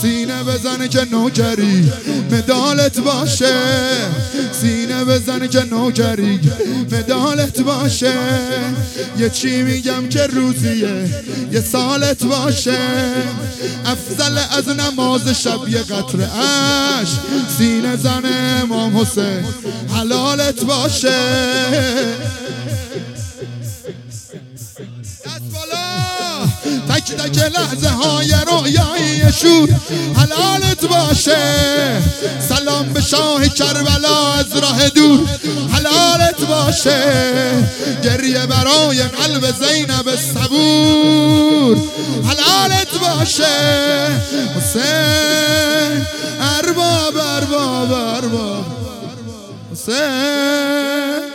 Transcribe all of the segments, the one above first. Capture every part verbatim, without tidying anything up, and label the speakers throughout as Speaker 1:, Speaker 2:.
Speaker 1: سینه بزن که نوکری مدالت باشه، سینه بزن که نوکری مدالت باشه. یه چی میگم که روزیه یه سالت باشه، افضل از نماز شب یه قطره اش، سینه زن امام حسین حلالت باشه. تک تک لحظه های رویای شور حلالت باشه. سلام به شاه کربلا از راه دور حلالت باشه. گریه برای قلب زینب صبور حلالت باشه. حسین ارباب ارباب ارباب حسین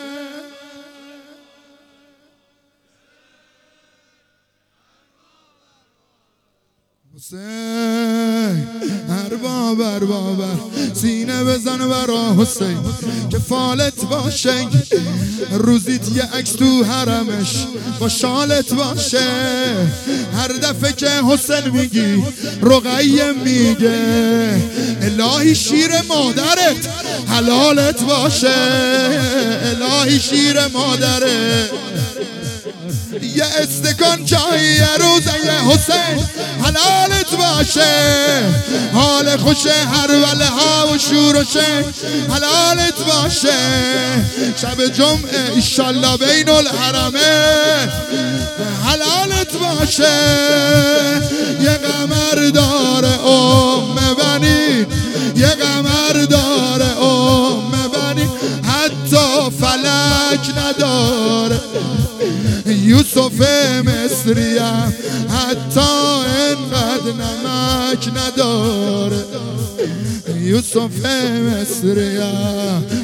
Speaker 1: حسین ارباب ارباب سینه بزن برا حسین که فالت باشه. روزیت یه عکس تو حرمش با شالت باشه. هر دفعه که حسین میگی رقیه میگه الهی شیر مادرت حلالت باشه، الهی شیر مادرت. یه استکان چای یه روزه یه حسین حلالت باشه. حال خوش هر وله ها و شورشه حلالت باشه. شب جمعه ایشالله بین الحرمه حلالت باشه. یه قمر داره ام بنی، یه قمر داره ام بنی، حتی فلک نداره. یوسف مصریم حتی اینقدر نمک نداره. یوسف مصریم